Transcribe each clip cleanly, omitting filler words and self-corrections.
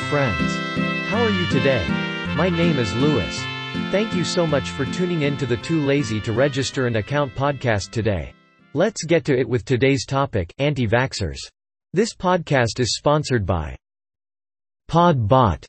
friends. How are you today? My name is Louis. Thank you so much for tuning in to the Too Lazy to Register an Account podcast today. Let's get to it with today's topic, anti-vaxxers. This podcast is sponsored by Podbot.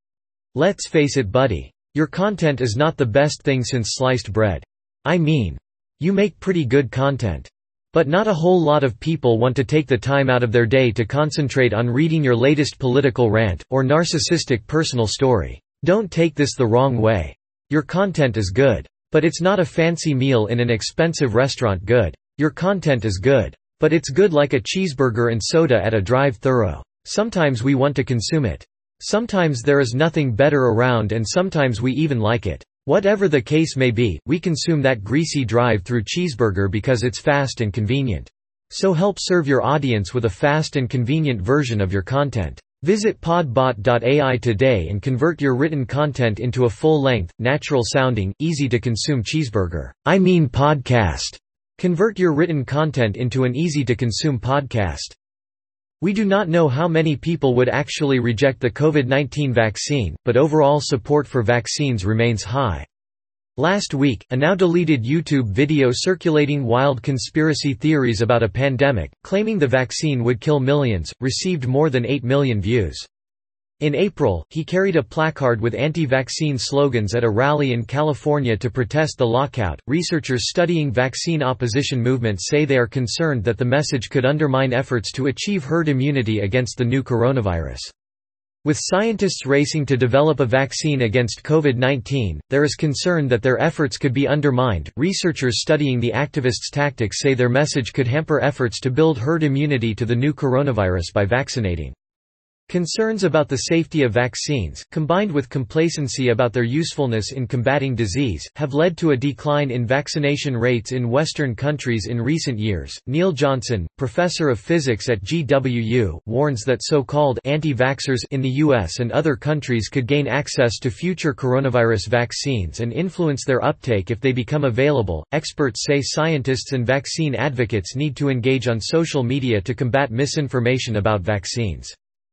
Let's face it, buddy. Your content is not the best thing since sliced bread. I mean, you make pretty good content. But not a whole lot of people want to take the time out of their day to concentrate on reading your latest political rant, or narcissistic personal story. Don't take this the wrong way. Your content is good. But it's not a fancy meal in an expensive restaurant good. Your content is good. But it's good like a cheeseburger and soda at a drive-thru. Sometimes we want to consume it. Sometimes there is nothing better around and sometimes we even like it. Whatever the case may be, we consume that greasy drive-thru cheeseburger because it's fast and convenient. So help serve your audience with a fast and convenient version of your content. Visit podbot.ai today and convert your written content into a full-length, natural-sounding, easy-to-consume cheeseburger. I mean podcast. Convert your written content into an easy-to-consume podcast. We do not know how many people would actually reject the COVID-19 vaccine, but overall support for vaccines remains high. Last week, a now-deleted YouTube video circulating wild conspiracy theories about a pandemic, claiming the vaccine would kill millions, received more than 8 million views. In April, he carried a placard with anti-vaccine slogans at a rally in California to protest the lockout. Researchers studying vaccine opposition movements say they are concerned that the message could undermine efforts to achieve herd immunity against the new coronavirus. With scientists racing to develop a vaccine against COVID-19, there is concern that their efforts could be undermined. Researchers studying the activists' tactics say their message could hamper efforts to build herd immunity to the new coronavirus by vaccinating. Concerns about the safety of vaccines, combined with complacency about their usefulness in combating disease, have led to a decline in vaccination rates in Western countries in recent years. Neil Johnson, professor of physics at GWU, warns that so-called anti-vaxxers in the US and other countries could gain access to future coronavirus vaccines and influence their uptake if they become available. Experts say scientists and vaccine advocates need to engage on social media to combat misinformation about vaccines.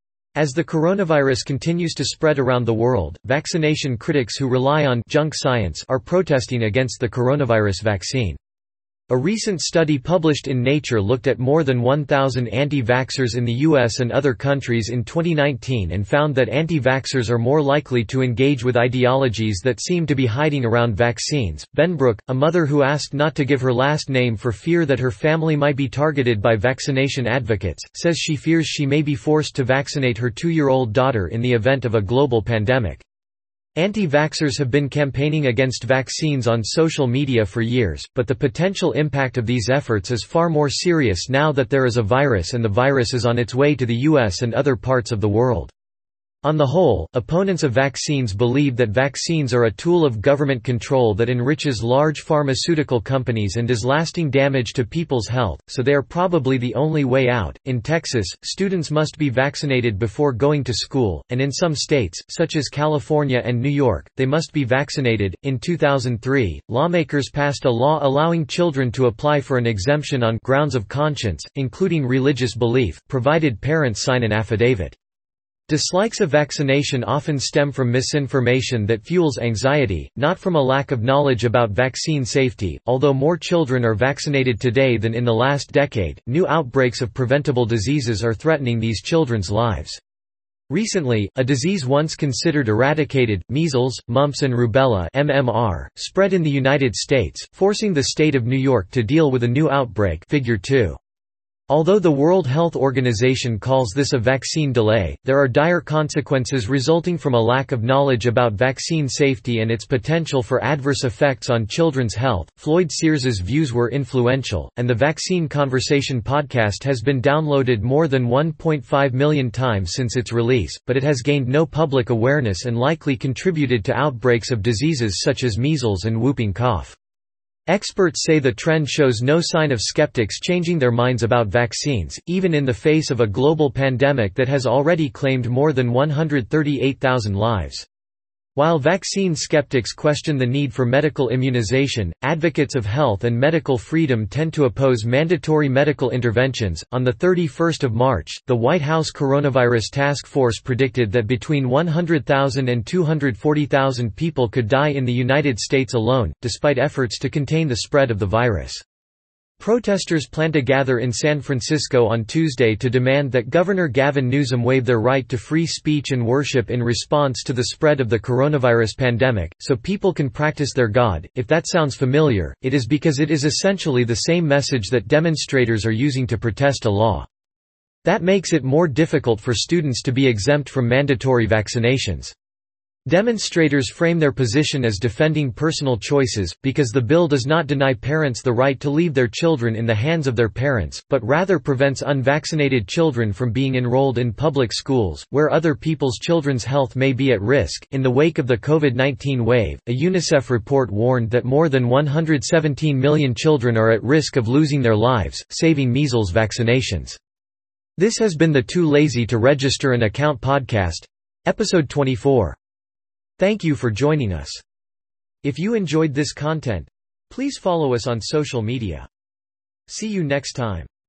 As the coronavirus continues to spread around the world, vaccination critics who rely on junk science are protesting against the coronavirus vaccine. A recent study published in Nature looked at more than 1,000 anti-vaxxers in the US and other countries in 2019 and found that anti-vaxxers are more likely to engage with ideologies that seem to be hiding around vaccines. Benbrook, a mother who asked not to give her last name for fear that her family might be targeted by vaccination advocates, says she fears she may be forced to vaccinate her 2-year-old daughter in the event of a global pandemic. Anti-vaxxers have been campaigning against vaccines on social media for years, but the potential impact of these efforts is far more serious now that there is a virus and the virus is on its way to the US and other parts of the world. On the whole, opponents of vaccines believe that vaccines are a tool of government control that enriches large pharmaceutical companies and does lasting damage to people's health, so they are probably the only way out. In Texas, students must be vaccinated before going to school, and in some states, such as California and New York, they must be vaccinated. In 2003, lawmakers passed a law allowing children to apply for an exemption on grounds of conscience, including religious belief, provided parents sign an affidavit. Dislikes of vaccination often stem from misinformation that fuels anxiety, not from a lack of knowledge about vaccine safety. Although more children are vaccinated today than in the last decade, new outbreaks of preventable diseases are threatening these children's lives. Recently, a disease once considered eradicated, measles, mumps and rubella (MMR), spread in the United States, forcing the state of New York to deal with a new outbreak. Figure 2. Although the World Health Organization calls this a vaccine delay, there are dire consequences resulting from a lack of knowledge about vaccine safety and its potential for adverse effects on children's health. Floyd Sears's views were influential, and the Vaccine Conversation podcast has been downloaded more than 1.5 million times since its release, but it has gained no public awareness and likely contributed to outbreaks of diseases such as measles and whooping cough. Experts say the trend shows no sign of skeptics changing their minds about vaccines, even in the face of a global pandemic that has already claimed more than 138,000 lives. While vaccine skeptics question the need for medical immunization, advocates of health and medical freedom tend to oppose mandatory medical interventions. On the 31st of March, the White House Coronavirus Task Force predicted that between 100,000 and 240,000 people could die in the United States alone, despite efforts to contain the spread of the virus. Protesters plan to gather in San Francisco on Tuesday to demand that Governor Gavin Newsom waive their right to free speech and worship in response to the spread of the coronavirus pandemic, so people can practice their God. If that sounds familiar, it is because it is essentially the same message that demonstrators are using to protest a law. That makes it more difficult for students to be exempt from mandatory vaccinations. Demonstrators frame their position as defending personal choices, because the bill does not deny parents the right to leave their children in the hands of their parents, but rather prevents unvaccinated children from being enrolled in public schools, where other people's children's health may be at risk. In the wake of the COVID-19 wave, a UNICEF report warned that more than 117 million children are at risk of losing their lives, saving measles vaccinations. This has been the Too Lazy to Register an Account podcast, episode 24. Thank you for joining us. If you enjoyed this content, please follow us on social media. See you next time.